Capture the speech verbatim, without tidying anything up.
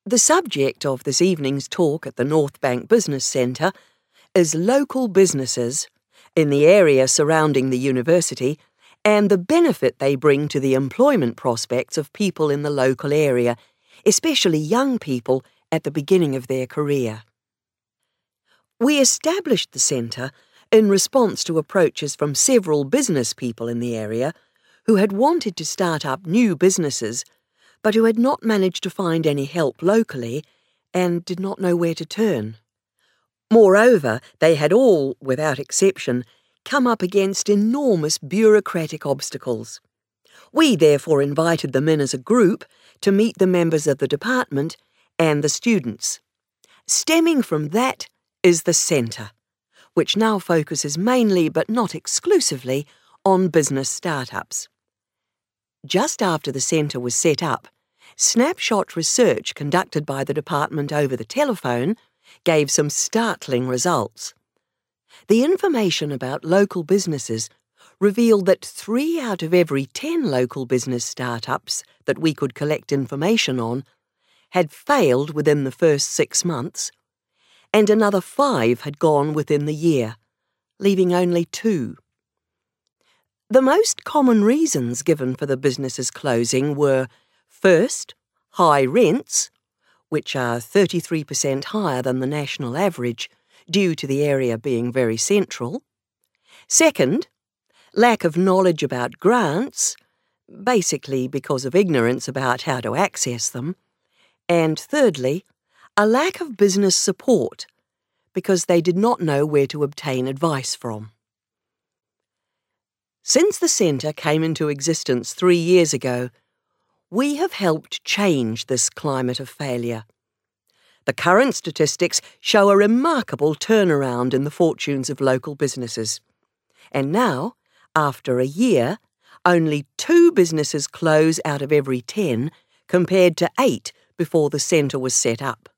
The subject of this evening's talk at the North Bank Business Centre is local businesses in the area surrounding the university and the benefit they bring to the employment prospects of people in the local area, especially young people at the beginning of their career. We established the centre in response to approaches from several business people in the area who had wanted to start up new businesses but who had not managed to find any help locally and did not know where to turn. Moreover, they had all, without exception, come up against enormous bureaucratic obstacles. We therefore invited them in as a group to meet the members of the department and the students. Stemming from that is the centre, which now focuses mainly but not exclusively on business startups. Just after the centre was set up, snapshot research conducted by the department over the telephone gave some startling results. The information about local businesses revealed that three out of every ten local business startups that we could collect information on had failed within the first six months, and another five had gone within the year, leaving only two. The most common reasons given for the businesses closing were, first, high rents, which are thirty-three percent higher than the national average due to the area being very central. Second, lack of knowledge about grants, basically because of ignorance about how to access them. And thirdly, a lack of business support, because they did not know where to obtain advice from. Since the centre came into existence three years ago, we have helped change this climate of failure. The current statistics show a remarkable turnaround in the fortunes of local businesses. And now, after a year, only two businesses close out of every ten, compared to eight before the centre was set up.